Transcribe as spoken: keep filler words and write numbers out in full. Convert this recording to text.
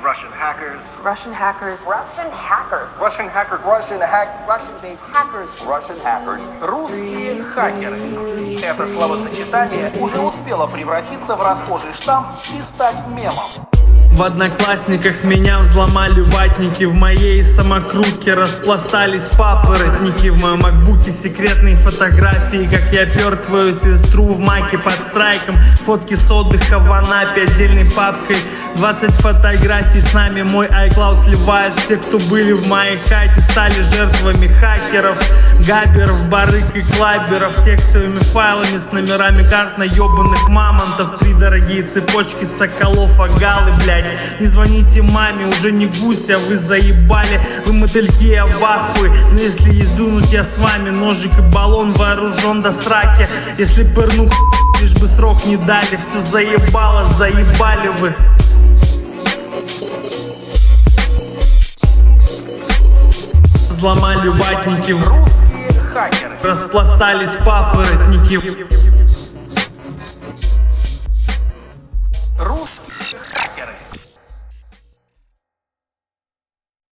Russian hackers. Russian hackers. Russian hackers. Russian hacker. Russian hack. Russian-based hackers. Russian hackers. Русские хакеры. Это словосочетание уже успело превратиться в расхожий штамп и стать мемом. В Одноклассниках меня взломали ватники. В моей самокрутке распластались папоротники. В моем макбуке секретные фотографии, как я пер твою сестру в маке под страйком. Фотки с отдыха в Анапе отдельной папкой. Двадцать фотографий с нами, мой iCloud сливает. Все, кто были в моей хате, стали жертвами хакеров, габеров, барыг и клаберов. Текстовыми файлами с номерами карт наебанных мамонтов. Три дорогие цепочки соколов, агалы, блядь. Не звоните маме, уже не гуся, вы заебали. Вы мотыльки, я в ахуе. Но если есть дунуть, я с вами. Ножик и баллон, вооружен до сраки. Если пырну х**, лишь бы срок не дали. Все заебало, заебали вы. Взломали ватники. Русские хакеры. Распластались папоротники. Русские хакеры.